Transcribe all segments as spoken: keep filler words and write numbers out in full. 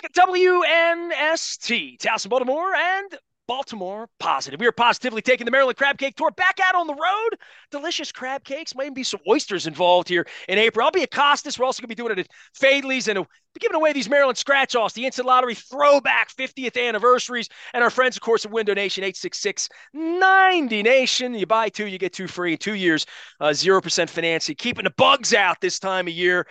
back at W N S T, Towson, Baltimore, and Baltimore Positive. We are positively taking the Maryland Crab Cake Tour back out on the road. Delicious crab cakes. Might even be some oysters involved here in April. I'll be at Costas. We're also going to be doing it at Fadley's and be giving away these Maryland scratch-offs, the Instant Lottery throwback fiftieth anniversaries, and our friends, of course, at Window Nation, eight six six, ninety Nation. You buy two, you get two free. Two years, uh, zero percent financing. Keeping the bugs out this time of year.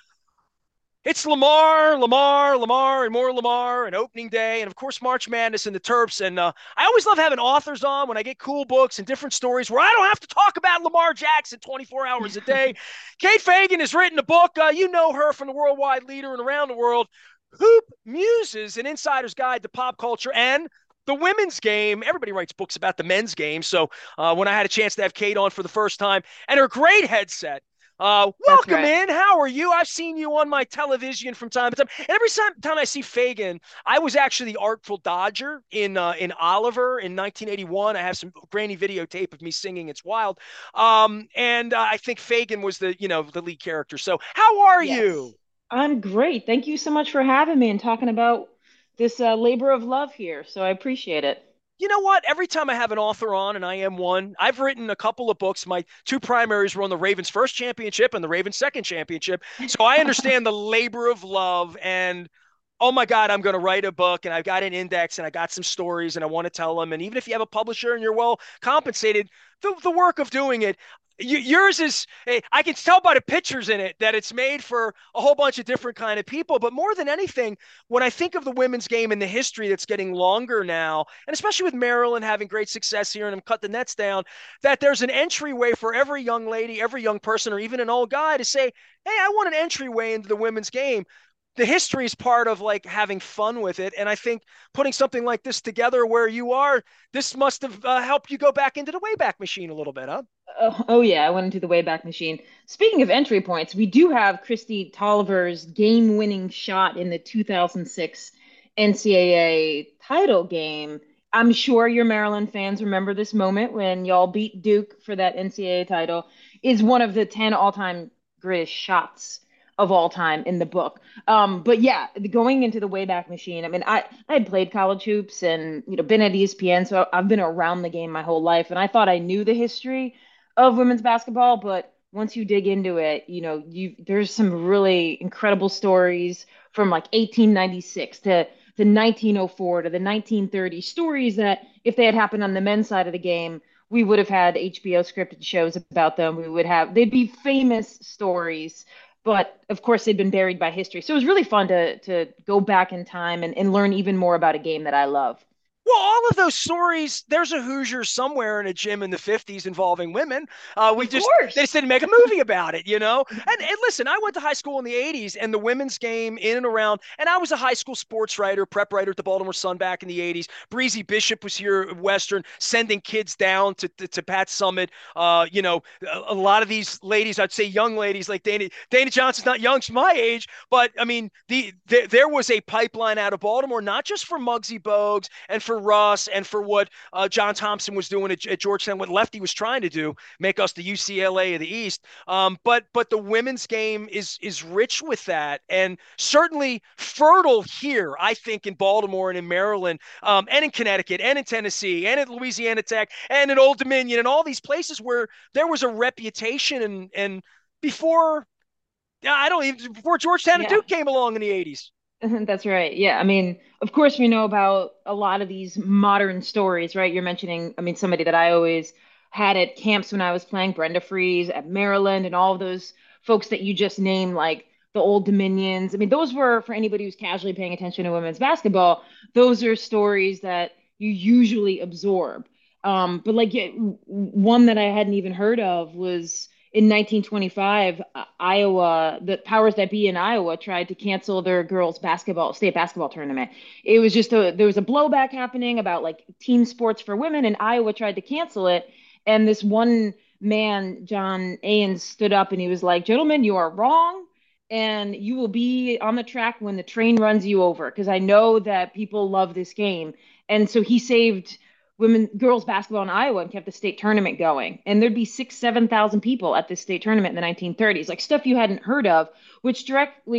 It's Lamar, Lamar, Lamar, and more Lamar, and opening day, and of course March Madness and the Terps. And uh, I always love having authors on when I get cool books and different stories where I don't have to talk about Lamar Jackson twenty-four hours a day. Kate Fagan has written a book. Uh, you know her from the Worldwide Leader and around the world. Hoop Muses, an insider's guide to pop culture and the women's game. Everybody writes books about the men's game. So uh, when I had a chance to have Kate on for the first time, and her great headset. Uh, That's welcome right. in. How are you? I've seen you on my television from time to time. And every time, time I see Fagan, I was actually the Artful Dodger in uh, in Oliver in nineteen eighty-one. I have some grainy videotape of me singing. It's wild. Um, and uh, I think Fagan was the you know the lead character. So how are Yes. you? I'm great. Thank you so much for having me and talking about this uh, labor of love here. So I appreciate it. You know what? Every time I have an author on, and I am one, I've written a couple of books. My two primaries were on the Ravens' first championship and the Ravens' second championship. So I understand the labor of love. And oh my God, I'm going to write a book and I've got an index and I got some stories and I want to tell them. And even if you have a publisher and you're well compensated, the, the work of doing it, yours is, I can tell by the pictures in it that it's made for a whole bunch of different kind of people. But more than anything, when I think of the women's game and the history that's getting longer now, and especially with Maryland having great success here and them cut the nets down, that there's an entryway for every young lady, every young person, or even an old guy to say, hey, I want an entryway into the women's game. The history is part of like having fun with it. And I think putting something like this together where you are, this must have uh, helped you go back into the Wayback Machine a little bit, huh? Oh, oh yeah, I went into the Wayback Machine. Speaking of entry points, we do have Christy Tolliver's game-winning shot in the two thousand six N C double A title game. I'm sure your Maryland fans remember this moment when y'all beat Duke for that N C double A title. Is one of the ten all-time greatest shots of all time in the book. Um, but yeah, going into the Wayback Machine. I mean, I I had played college hoops and you know been at E S P N, so I've been around the game my whole life, and I thought I knew the history of women's basketball, but once you dig into it, you know, you there's some really incredible stories from like eighteen ninety-six to the nineteen oh four to the nineteen thirty stories that if they had happened on the men's side of the game, we would have had H B O scripted shows about them. We would have they'd be famous stories, but of course they'd been buried by history. So it was really fun to to go back in time and, and learn even more about a game that I love. Well, all of those stories, there's a Hoosier somewhere in a gym in the fifties involving women. Uh, we Of just, they just course. didn't make a movie about it, you know? And, and listen, I went to high school in the eighties and the women's game in and around, and I was a high school sports writer, prep writer at the Baltimore Sun back in the eighties. Breezy Bishop was here at Western, sending kids down to, to, to Pat Summit. Uh, you know, a, a lot of these ladies, I'd say young ladies like Dana, Dana Johnson's not young, she's my age, but I mean, the, the there was a pipeline out of Baltimore, not just for Muggsy Bogues and for Russ and for what uh, John Thompson was doing at, at Georgetown, what Lefty was trying to do, make us the U C L A of the East. Um, but but the women's game is is rich with that, and certainly fertile here. I think in Baltimore and in Maryland, um, and in Connecticut, and in Tennessee, and at Louisiana Tech, and at Old Dominion, and all these places where there was a reputation, and and before I don't even before Georgetown and Yeah. Duke came along in the eighties. That's right. Yeah. I mean, of course, we know about a lot of these modern stories, right? You're mentioning, I mean, somebody that I always had at camps when I was playing, Brenda Fries at Maryland, and all of those folks that you just named, like the Old Dominions. I mean, those were, for anybody who's casually paying attention to women's basketball, those are stories that you usually absorb. Um, but like yeah, one that I hadn't even heard of was in nineteen twenty-five, uh, Iowa, the powers that be in Iowa tried to cancel their girls' basketball, state basketball tournament. It was just a, there was a blowback happening about like team sports for women, and Iowa tried to cancel it. And this one man, John Ains, stood up and he was like, "Gentlemen, you are wrong. And you will be on the track when the train runs you over, because I know that people love this game." And so he saved women girls basketball in Iowa and kept the state tournament going. And there'd be six, seven thousand people at this state tournament in the nineteen thirties, like stuff you hadn't heard of, which directly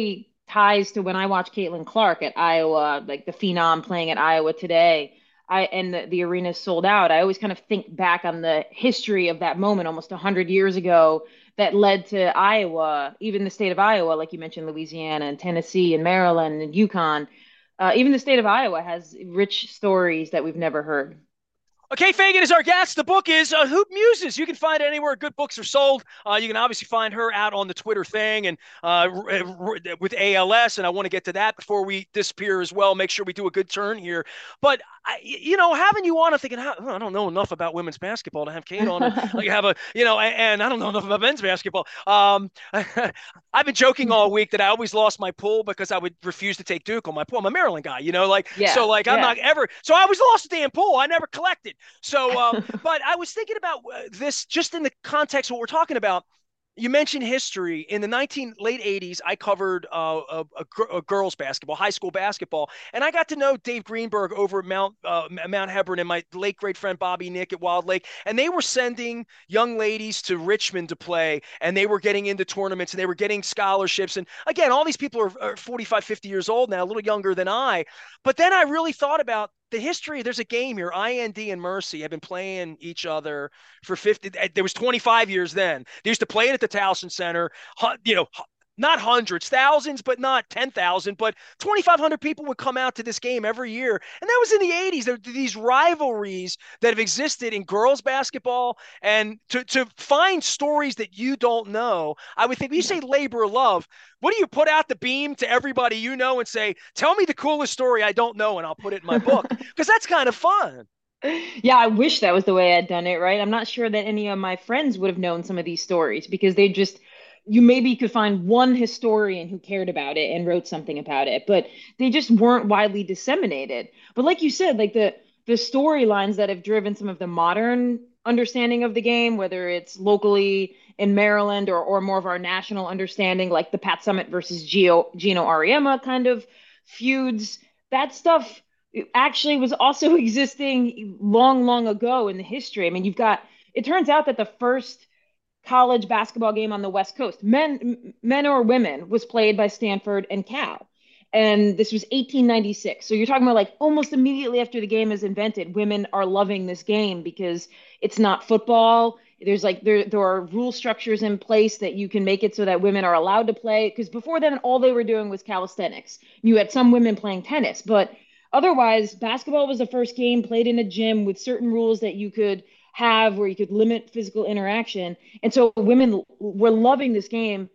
ties to when I watch Caitlin Clark at Iowa, like the phenom playing at Iowa today. I and the, the arena sold out. I always kind of think back on the history of that moment almost one hundred years ago that led to Iowa, even the state of Iowa, like you mentioned, Louisiana and Tennessee and Maryland and Yukon. Uh, even the state of Iowa has rich stories that we've never heard. Okay, Fagan is our guest. The book is uh, Hoop Muses. You can find it anywhere good books are sold. Uh, you can obviously find her out on the Twitter thing and uh, r- r- with A L S. And I want to get to that before we disappear as well. Make sure we do a good turn here. But I, you know, having you on, I'm thinking, oh, I don't know enough about women's basketball to have Kate on, and like have a, you know, and, and I don't know enough about men's basketball. Um, I've been joking all week that I always lost my pool because I would refuse to take Duke on my pool. I'm a Maryland guy, you know, like so, Yeah, like I'm yeah. not ever. So I always lost the damn pool. I never collected. So, um, but I was thinking about uh, this just in the context of what we're talking about. You mentioned history in the nineteen late eighties. I covered uh, a, a, a, girls basketball, high school basketball, and I got to know Dave Greenberg over at Mount uh, Mount Hebron and my late great friend Bobby Nick at Wild Lake, and they were sending young ladies to Richmond to play, and they were getting into tournaments and they were getting scholarships. And again, all these people are, are forty-five, fifty years old now, a little younger than I. But then I really thought about the history. There's a game here. I N D and Mercy have been playing each other for fifty. There was twenty-five years then. They used to play it at the Towson Center. You know, not hundreds, thousands, but not ten thousand, but twenty-five hundred people would come out to this game every year. And that was in the eighties. There were these rivalries that have existed in girls basketball. And to, to find stories that you don't know, I would think when you Yeah. say labor of love, what do you put out the beam to everybody you know and say, tell me the coolest story I don't know, and I'll put it in my book? Because that's kind of fun. Yeah, I wish that was the way I'd done it, right? I'm not sure that any of my friends would have known some of these stories because they just, you maybe could find one historian who cared about it and wrote something about it, but they just weren't widely disseminated. But like you said, like the the storylines that have driven some of the modern understanding of the game, whether it's locally in Maryland or or more of our national understanding, like the Pat Summitt versus Gio Gino Auriemma kind of feuds, that stuff actually was also existing long, long ago in the history. I mean, you've got, it turns out that the first college basketball game on the West Coast, men, men or women, was played by Stanford and Cal. And this was eighteen ninety-six. So you're talking about like almost immediately after the game is invented, women are loving this game because it's not football. There's like there there are rule structures in place that you can make it so that women are allowed to play. Because before then, all they were doing was calisthenics. You had some women playing tennis, but otherwise, basketball was the first game played in a gym with certain rules that you could have where you could limit physical interaction. And so women were loving this game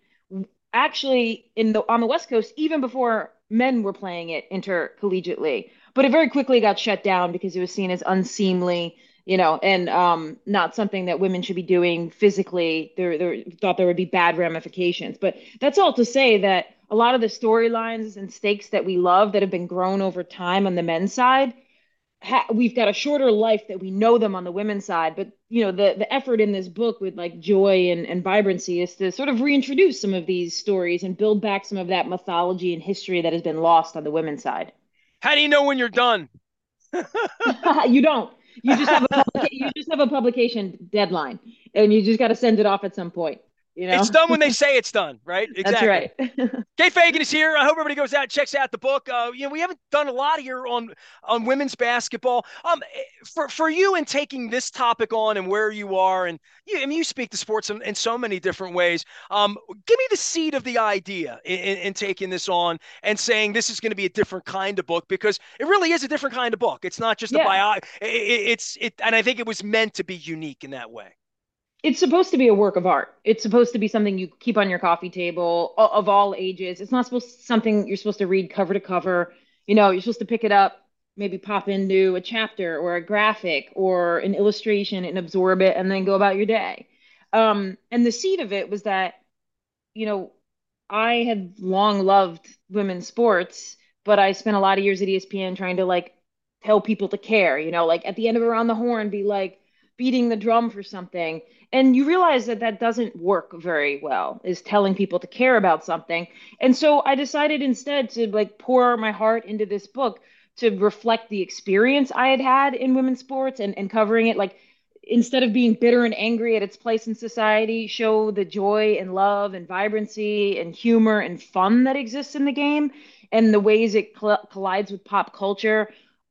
actually in the on the West Coast even before men were playing it intercollegiately. But it very quickly got shut down because it was seen as unseemly, you know, and um, not something that women should be doing physically. There, there thought there would be bad ramifications. But that's all to say that a lot of the storylines and stakes that we love that have been grown over time on the men's side, ha- we've got a shorter life that we know them on the women's side. But you know, the the effort in this book with like joy and, and vibrancy is to sort of reintroduce some of these stories and build back some of that mythology and history that has been lost on the women's side. How do you know when you're done? You don't. You just have a publica- you just have a publication deadline, and you just got to send it off at some point. You It's know, done when they say it's done, right? that's Exactly. right. Kate Fagan is here. I hope everybody goes out and checks out the book. Uh, you know, we haven't done a lot here on on women's basketball. Um, for for you in taking this topic on and where you are, and you, I mean, you speak to sports in, in so many different ways. Um, give me the seed of the idea in, in, in taking this on and saying this is going to be a different kind of book because it really is a different kind of book. It's not just a Yeah. bio. It, it's it, and I think it was meant to be unique in that way. It's supposed to be a work of art. It's supposed to be something you keep on your coffee table o- of all ages. It's not supposed to, something you're supposed to read cover to cover. You know, you're supposed to pick it up, maybe pop into a chapter or a graphic or an illustration and absorb it and then go about your day. Um, and the seed of it was that, you know, I had long loved women's sports, but I spent a lot of years at E S P N trying to like tell people to care, you know, like at the end of Around the Horn, be like beating the drum for something. And you realize that that doesn't work very well, is telling people to care about something. And so I decided instead to like pour my heart into this book to reflect the experience I had had in women's sports and, and covering it. Like instead of being bitter and angry at its place in society, show the joy and love and vibrancy and humor and fun that exists in the game and the ways it cl- collides with pop culture.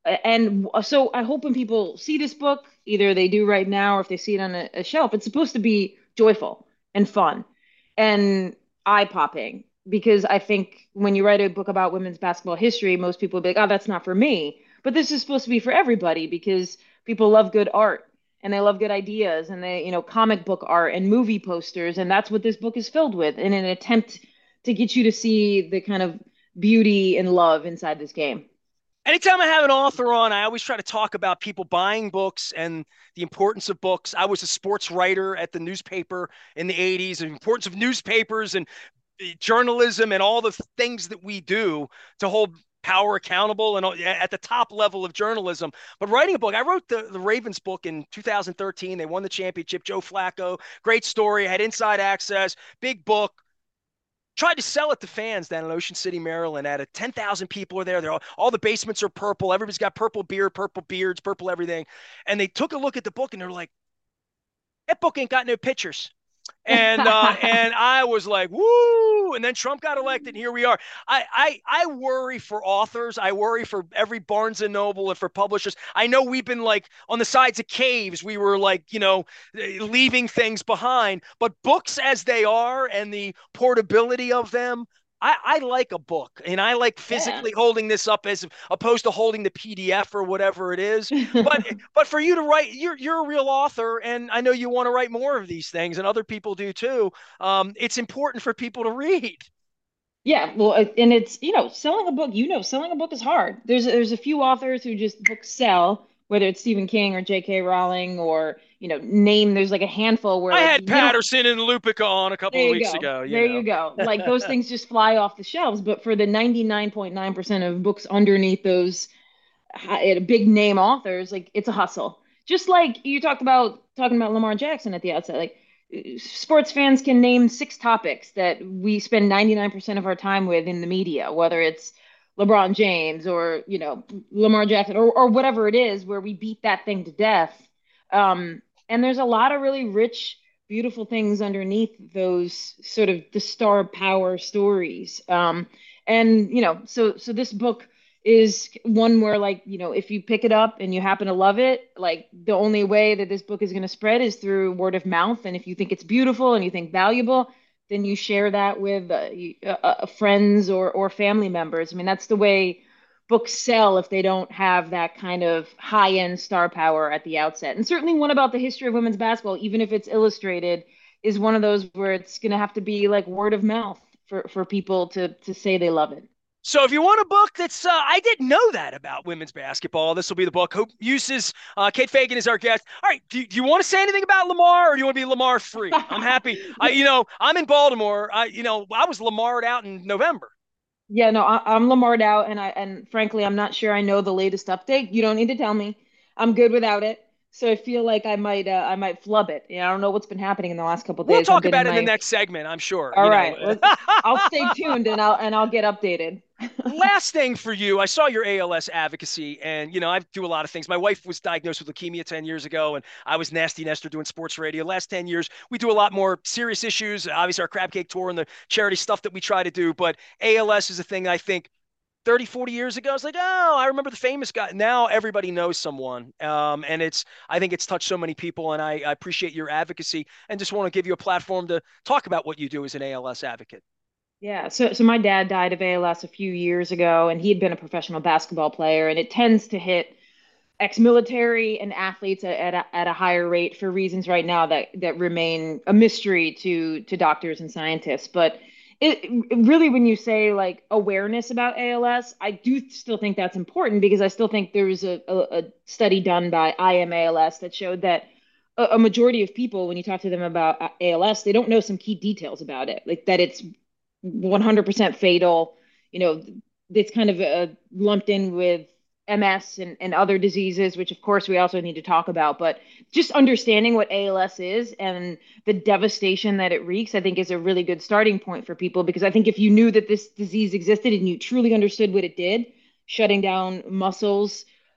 And so I hope when people see this book, either they do right now or if they see it on a, a shelf, it's supposed to be joyful and fun and eye popping. Because I think when you write a book about women's basketball history, most people will be like, oh, that's not for me. But this is supposed to be for everybody because people love good art and they love good ideas and they, you know, comic book art and movie posters. And that's what this book is filled with in an attempt to get you to see the kind of beauty and love inside this game. Anytime I have an author on, I always try to talk about people buying books and the importance of books. I was a sports writer at the newspaper in the eighties, the importance of newspapers and eh, journalism and all the things that we do to hold power accountable and at the top level of journalism. But writing a book, I wrote the, the Ravens book in two thousand thirteen. They won the championship. Joe Flacco, great story. I had inside access, big book. Tried to sell it to fans down in Ocean City, Maryland. At a ten thousand people are there. They're all, all the basements are purple. Everybody's got purple beard, purple beards, purple everything. And they took a look at the book and they're like, that book ain't got no pictures. And uh, and I was like, woo! And then Trump got elected, and here we are. I, I I worry for authors. I worry for every Barnes and Noble and for publishers. I know we've been like on the sides of caves. We were like, you know, leaving things behind. But books as they are and the portability of them, I, I like a book and I like Yeah. physically holding this up as opposed to holding the P D F or whatever it is. But but for you to write, you're you're a real author, and I know you want to write more of these things, and other people do too. Um, it's important for people to read. Yeah, well, uh, and it's, you know, selling a book, you know, selling a book is hard. There's there's a few authors who just books sell, whether it's Stephen King or J K. Rowling or, you know, name, there's like a handful where I like had you don't, Patterson and Lupica on a couple there of you weeks go. ago. You There you know. go. Like those things just fly off the shelves, but for the ninety-nine point nine percent of books underneath those hi- big name authors, like it's a hustle. Just like you talked about talking about Lamar Jackson at the outset, like sports fans can name six topics that we spend ninety-nine percent of our time with in the media, whether it's LeBron James or, you know, Lamar Jackson or, or whatever it is, where we beat that thing to death. Um, and there's a lot of really rich, beautiful things underneath those sort of the star power stories. Um, and, you know, so so this book is one where, like, you know, if you pick it up and you happen to love it, like the only way that this book is going to spread is through word of mouth. And if you think it's beautiful and you think valuable, then you share that with uh, you- uh, uh, friends or or family members. I mean, that's the way books sell if they don't have that kind of high end star power at the outset. And certainly, one about the history of women's basketball, even if it's illustrated, is one of those where it's going to have to be like word of mouth for for people to to say they love it. So if you want a book that's, uh, I didn't know that about women's basketball, this will be the book. Hope uses uh, Kate Fagan is our guest. All right, do, do you want to say anything about Lamar, or do you want to be Lamar free? I'm happy. I, you know, I'm in Baltimore. I, you know, I was Lamarred out in November. Yeah, no, I, I'm Lamarred out, and I and frankly, I'm not sure I know the latest update. You don't need to tell me. I'm good without it. So I feel like I might uh, I might flub it. Yeah, I don't know what's been happening in the last couple of We'll days. I've talk been in about it in the my. next segment, I'm sure. All You know. right, let's. I'll stay tuned and I'll and I'll get updated. Last thing for you, I saw your A L S advocacy, and you know I do a lot of things. My wife was diagnosed with leukemia ten years ago, and I was nasty Nestor doing sports radio. Last ten years, we do a lot more serious issues. Obviously, our crab cake tour and the charity stuff that we try to do, but A L S is a thing I think thirty, forty years ago, it's like, oh, I remember the famous guy. Now everybody knows someone. Um, and it's, I think it's touched so many people, and I, I appreciate your advocacy and just want to give you a platform to talk about what you do as an A L S advocate. Yeah, so so my dad died of A L S a few years ago, and he had been a professional basketball player, and it tends to hit ex-military and athletes at, at a, at a higher rate for reasons right now that that remain a mystery to to doctors and scientists. But it, it really, when you say like awareness about A L S, I do still think that's important because I still think there's a, a, a study done by I M A L S that showed that a, a majority of people, when you talk to them about A L S, they don't know some key details about it, like that it's one hundred percent fatal. You know, it's kind of uh, lumped in with M S and, and other diseases, which of course we also need to talk about. But just understanding what A L S is and the devastation that it wreaks, I think is a really good starting point for people. Because I think if you knew that this disease existed and you truly understood what it did, shutting down muscles,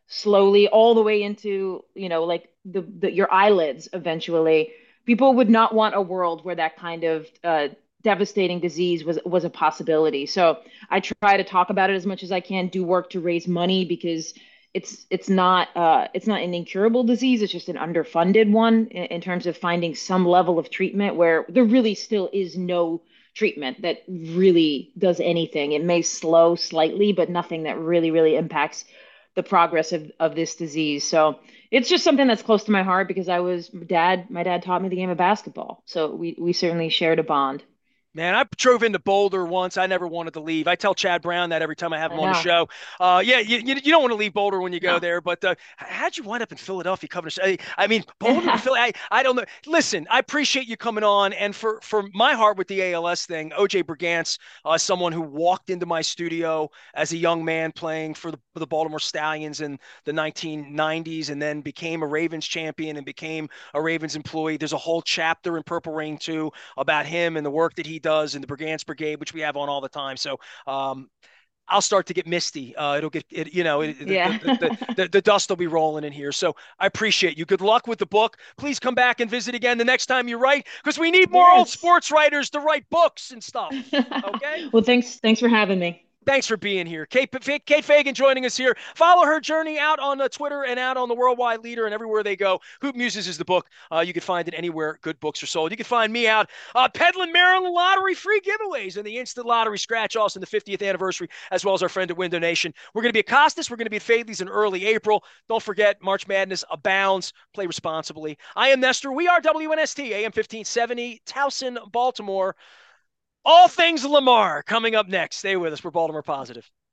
slowly all the way into, you know, like the, the your eyelids eventually. People would not want a world where that kind of uh, devastating disease was was a possibility. So I try to talk about it as much as I can, do work to raise money because it's it's not uh, it's not an incurable disease. It's just an underfunded one in, in terms of finding some level of treatment where there really still is no treatment that really does anything. It may slow slightly, but nothing that really, really impacts the progress of, of this disease. So it's just something that's close to my heart because I was dad, my dad taught me the game of basketball. So we, we certainly shared a bond. Man, I drove into Boulder once. I never wanted to leave. I tell Chad Brown that every time I have I him on the know. show. Uh, yeah, you, you, you don't want to leave Boulder when you go No. there, but uh, how'd you wind up in Philadelphia covering? I, I mean, Boulder to Philly. I, I don't know. Listen, I appreciate you coming on, and for for my heart with the A L S thing, O J Brigance, uh, someone who walked into my studio as a young man playing for the for the Baltimore Stallions in the nineteen nineties, and then became a Ravens champion and became a Ravens employee. There's a whole chapter in Purple Rain too about him and the work that he does in the Brigance Brigade, which we have on all the time. So um, I'll start to get misty. Uh, it'll get, it, you know, it, the, Yeah. the, the, the, the dust will be rolling in here. So I appreciate you. Good luck with the book. Please come back and visit again the next time you write because we need more old Yes. sports writers to write books and stuff. Okay. Well, thanks thanks for having me. Thanks for being here. Kate, Kate Fagan joining us here. Follow her journey out on uh, Twitter and out on the Worldwide Leader and everywhere they go. Hoop Muses is the book. Uh, you can find it anywhere good books are sold. You can find me out uh, peddling Maryland Lottery free giveaways and the Instant Lottery Scratch Offs in the fiftieth anniversary, as well as our friend at Window Nation. We're going to be at Costas. We're going to be at Fadley's in early April. Don't forget, March Madness abounds. Play responsibly. I am Nestor. We are W N S T, A M fifteen seventy, Towson, Baltimore. All things Lamar coming up next. Stay with us. We're Baltimore Positive.